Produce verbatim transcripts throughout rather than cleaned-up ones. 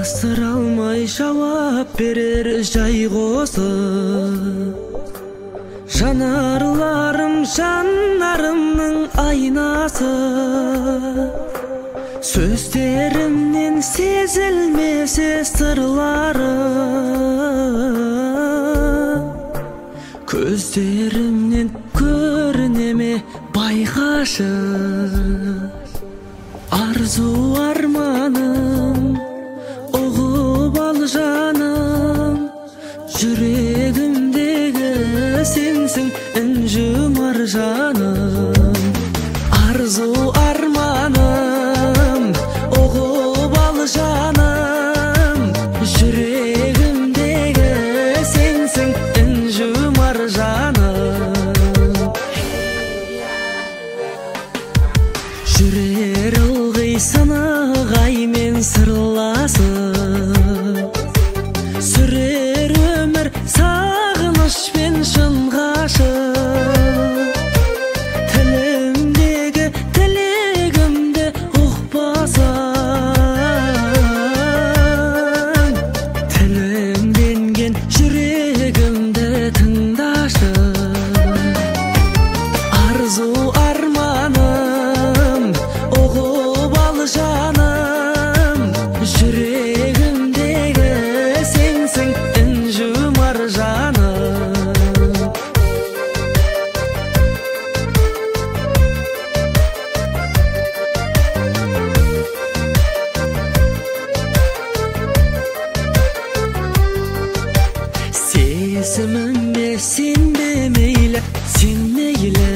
жасыра алмай жауап берер жайғосып, жанарларым жанарымның айнасы, сөздерімнен сезілмесе сырлары, көздерімнен көрінеме байқашы. Арзу арманым, ұғып ал жаным, жүрегімдегі сенсің інжумар жаным. Арзу арманым, ұғып ал жаным, жүрегімдегі сенсің інжумар жаным. Жүрер ылғи сынық аймен сырласып, сүрер өмір сағынышпен шын ғашық. Тілімдегі тілегімді ұқпасаң, тілімденген жүрегімді тыңдашы. Арзу арманым, ұғып ал жаным, жүрегімдегі сенсің інжумар жаным. Сезіміме сенбе мейлі, сен мейлі,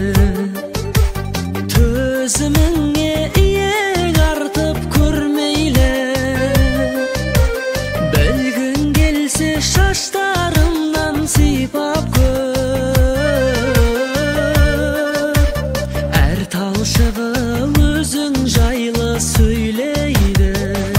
төзіміңе иек артып көрмейлі. Білгің келсе шаштарымнан сипап көр, әр талшығы өзің жайлы сөйлейді.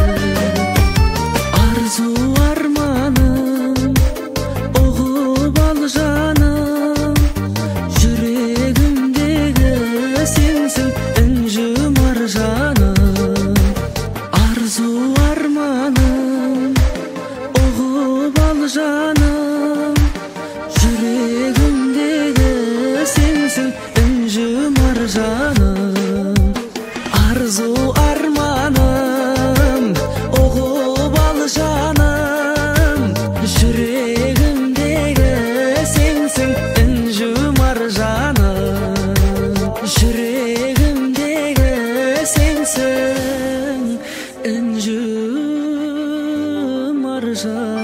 Арзу арманым, ұғып ал жаным, жүрегімдегі сенсің інжумар жаным. Арзу арманым, ұғып ал жаным, жүрегімдегі сенсің інжумар жаным. Арзу арманым, ұғып ал жаным, жүрегімдегі сенсің інжумар жаным. Жүрегімдегі сенсің інжумар жаным.